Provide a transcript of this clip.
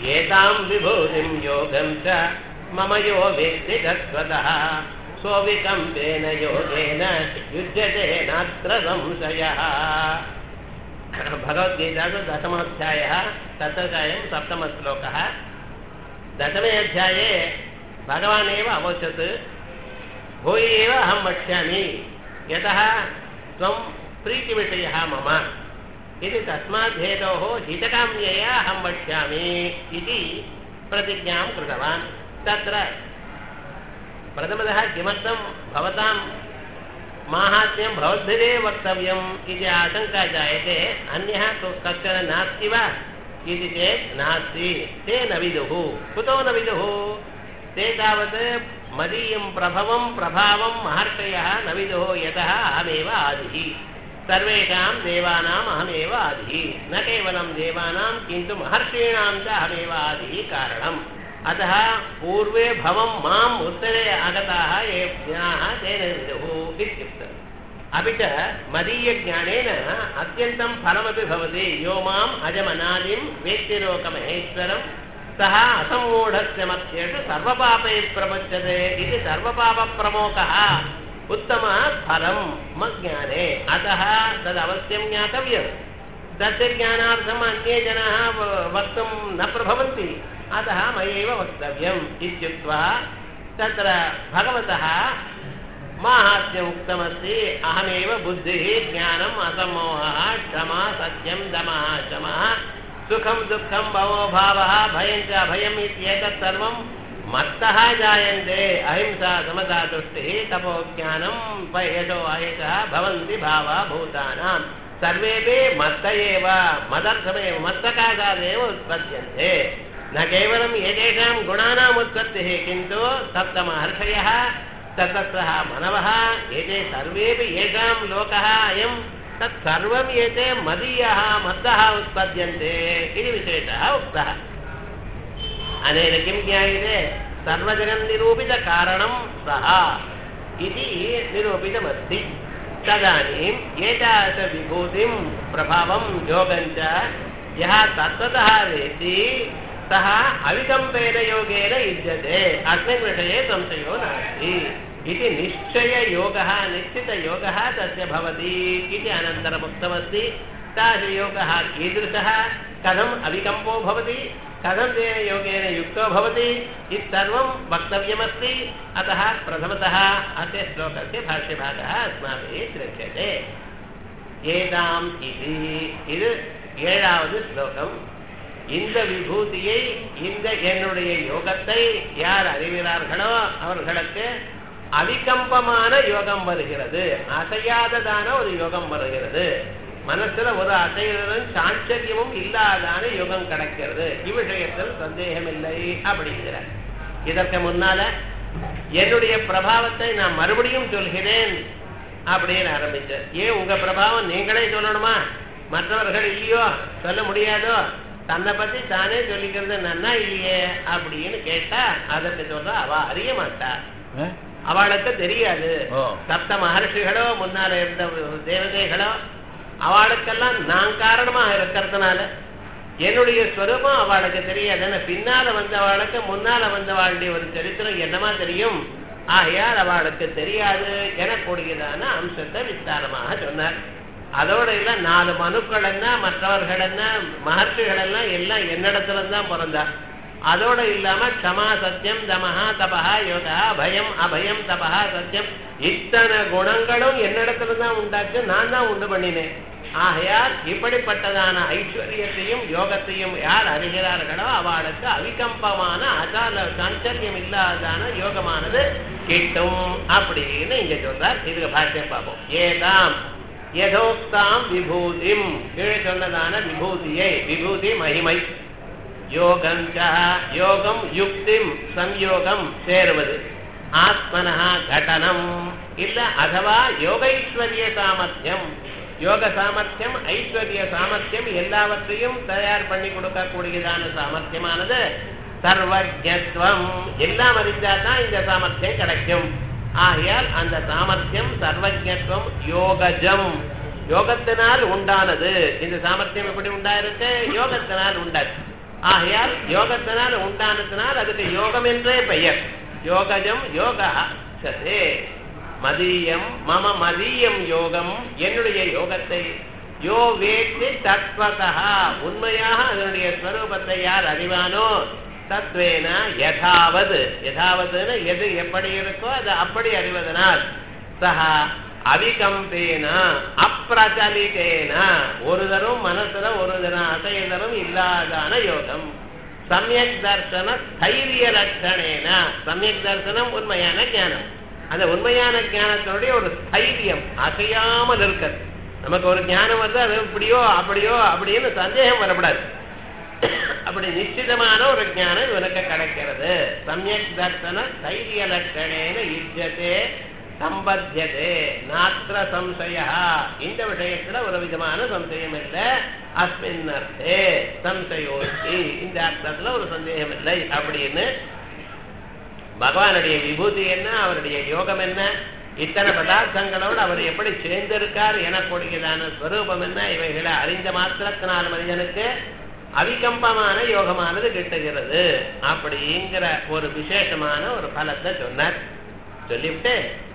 ஏதாம் விபூதிம் யோகம் ச மம யோ வேத்தி தத்வதः சோவிகம்பேன யோகேன யுஜ்யதே நாத்ர சம்சயः. भगवद्गीतासु दशमोऽध्यायः तत्रचायं सप्तमश्लोकः. दशमे अध्याये भगवान् एव अवोचत् भूय एव अहं वक्ष्यामि यतः त्वं प्रीतिविषयः मम इति तस्मात् हेतोः हितकाम्यया अहं वक्ष्यामि इति प्रतिज्ञां कृतवान्. तत्र प्रथमतः किमर्थं भवतां माहात्म्यं भवद्भिरेव वक्तव्यम् इति आशङ्का जायते. अन्यः कश्चन नास्ति वा इति चेत् नास्ति. ते न विदुः. कुतो न विदुः? ते तावत् मदीयं प्रभावं महर्षयः न विदुः. यतः अहमेव आदिः. सर्वेषां देवानाम् अहमेव आदिः. न केवलं देवानां किन्तु महर्षीणां च अहमेव आदिः कारणम्. अतः पूर्वे भवं माम् उत्तरे आगताः ये जनाः तेन विदुः इत्युक्तम्. अपि च मदीयज्ञानेन अत्यन्तं फलमपि भवति. यो माम् अजमनादिं वेत्ति लोकमहेश्वरं सः असम्मूढस्य मत्येषु सर्वपापैः प्रमुच्यते इति सर्वपापप्रमोकः उत्तमः फलं मज्ञाने. अतः तदवश्यं ज्ञातव्यं. तस्य ज्ञानार्थम् अन्ये जनाः वक्तुं न प्रभवन्ति. अतः मयैव वक्तव्यम् इत्युक्त्वा तत्र भगवतः माहात्म्यम् उक्तमस्ति. अहमेव बुद्धिः ज्ञानम् असम्मोहः क्षमा सत्यं दमः शमः सुखं दुःखं भवो भावः भयं च अभयम् इत्येतत् सर्वं मत्तः जायन्ते. अहिंसा समता तुष्टिः तपो ज्ञानं यशो अहिंसा भवन्ति भावा भूतानां सर्वेपि मत्त एव मदर्थमेव मत्सकाशादेव उत्पद्यन्ते. न केवलं एतेषां गुणानाम् उत्पत्तिः किन्तु सप्तमहर्षयः ततः मनवः एते सर्वेपि येषां लोकः अयं तत्सर्वम् एते मदीयः मत्तः उत्पद्यन्ते इति विशेषः उक्तः. अनेन किं ज्ञायते? सर्वजगन् निरूपितकारणं सः इति निरूपितमस्ति. तदानीम् एतादृशविभूतिं प्रभावं योगं च यः तत्त्वतः वेत्ति सः अविकम्पेन योगेन युज्यते. अस्मिन् विषये संशयो नास्ति इति निश्चययोगः निश्चितयोगः तस्य भवति इति अनन्तरम् उक्तमस्ति. तादृशयोगः कीदृशः, कथम् अविकम्पो भवति, कथं तेन योगेन युक्तो भवति इत्यर्वं वक्तव्यमस्ति. अतः प्रथमतः अस्य श्लोकस्य भाष्यभागः अस्माभिः दृश्यते. एताम् इति இது 7வது ஸ்லோகம். இந்த விபூதியை இந்த என்னுடைய யோகத்தை யார் அறிகிறார்களோ அவர்களுக்கு அவிகம்பமான யோகம் வருகிறது. அசையாததான ஒரு யோகம் வருகிறது. மனசுல ஒரு அசையுடன் சாட்சரியமும் இல்லாதான யோகம் கிடைக்கிறது. இவ்விஷயத்தில் சந்தேகம் இல்லை அப்படிங்கிறார். இதற்கு முன்னால என்னுடைய பிரபாவத்தை நான் மறுபடியும் சொல்கிறேன் அப்படின்னு ஆரம்பிச்சார். ஏன் உங்க பிரபாவம் நீங்களே சொல்லணுமா? மற்றவர்கள் இல்லையோ, சொல்ல முடியாதோ? தன்னை பத்தி தானே சொல்லிக்கிறது நன்னா இல்லையே அப்படின்னு கேட்டா அதற்கு சொல்ற அவ அறிய மாட்டா, அவளுக்கு தெரியாது. சப்த மகர்ஷிகளோ முன்னால இருந்த தேவதைகளோ அவளுக்கெல்லாம் நான் காரணமாக இருக்கிறதுனால என்னுடைய ஸ்வரூபம் அவளுக்கு தெரியாது. பின்னால வந்தவாளுக்கு முன்னால வந்தவாளுடைய ஒரு சரித்திரம் என்னமா தெரியும். ஆகையால் அவளுக்கு தெரியாது எனக்கூடியதான அம்சத்தை விஸ்தாரமாக சொன்னார். அதோட இல்ல 4 மனுக்கள் என்ன, மற்றவர்கள் என்ன, மகர்ஷிகள் எல்லாம் என்னிடத்துல தான் பிறந்தார். அதோட இல்லாம க்ஷமா சத்தியம் தமஹா தபஹா யோகா பயம் அபயம் தபஹா சத்தியம் இத்தனை குணங்களும் என்னிடத்துல தான் உண்டாச்சு, நான் தான் உண்டு பண்ணினேன். ஆகையால் இப்படிப்பட்டதான ஐஸ்வர்யத்தையும் யோகத்தையும் யார் அறிகிறார்களோ அவளுக்கு அவிகம்பமான அசால சாஞ்சல்யம் இல்லாதான யோகமானது கிட்டும் அப்படின்னு இங்க சொல்றார். இதுக்கு பாஷ்யம் பார்ப்போம். ஏதாம் யதோக்தாம் விபூதிம், கீழே சொன்னதான விபூதியை, விபூதி மகிமை, யோகம் யோகம் யுக்திம் சம்யோகம் சேருவது, ஆத்மனஹா கடனம் இல்ல அதுவா யோகைஸ்வர்ய சாமர்த்தியம், யோக சாமர்த்தியம் ஐஸ்வர்ய சாமர்த்தியம் எல்லாவற்றையும் தயார் பண்ணி கொடுக்கக்கூடியதான சாமர்த்தியமானது சர்வஜத்வம், எல்லாம் அறிந்தாதான் இந்த சாமர்த்தியம் கிடைக்கும். ஆகையால் அந்த சாமர்த்தியம் சர்வஜத்வம் யோகஜம், யோகத்தினால் உண்டானது. இந்த சாமர்த்தியம் எப்படி உண்டாயிருக்கு? யோகத்தினால் உண்டாச்சு. ஆகையால் யோகத்தினால் உண்டானத்தினால் அதுக்கு யோகம் என்றே பெயர். யோகஜம் யோகா சதே மதீயம் மம மதீயம் யோகம், என்னுடைய யோகத்தை யோ வேத்தி தத்வதா, உண்மையாக அதனுடைய ஸ்வரூபத்தை யார் அறிவானோ, தத்வேன யதாவது, யதாவதுன்னு எது எப்படி இருக்கோ அது அப்படி அறிவதனால், சஹா அவிகம்பேன அப்பிரச்சலிதேன, ஒரு தரம் மனசுல ஒரு தரம் அசைதரும் இல்லாதான யோகம். சமயக் தர்சன தைரிய லட்சணேன, சமயக் தர்சனம் உண்மையான ஞானம், அந்த உண்மையான ஞானத்தினுடைய ஒரு தைரியம் அசையாமல் இருக்கிறது. நமக்கு ஒரு ஞானம் வந்து அது இப்படியோ அப்படியோ அப்படின்னு சந்தேகம் வரக்கூடாது. அப்படி நிச்சயமான ஒரு ஞானம் இவனுக்கு கிடைக்கிறது. சமயக் தர்சன தைரிய லட்சணேன யுஜ்யதே சம்பத்தியதே நாத்திர சம்சயா, இந்த விஷயத்துல ஒரு விதமான சம்சயம் இல்லை. அஸ்மின் அர்த்தே சம்சயோஸ்தி, இந்த அர்த்தத்துல ஒரு சந்தேகம் இல்லை அப்படின்னு பகவானுடைய விபூதி என்ன, அவருடைய யோகம் என்ன, இத்தனை பதார்த்தங்களோடு அவர் எப்படி சேர்ந்திருக்கார் எனக்கூடியதான ஸ்வரூபம் என்ன, இவைகளை அறிந்த மாத்திரத்தினால் மனிதனுக்கு அவிகம்பமான யோகமானது கிட்டுகிறது அப்படிங்கிற ஒரு விசேஷமான ஒரு பலத்தை சொன்னார். சொல்லிவிட்டு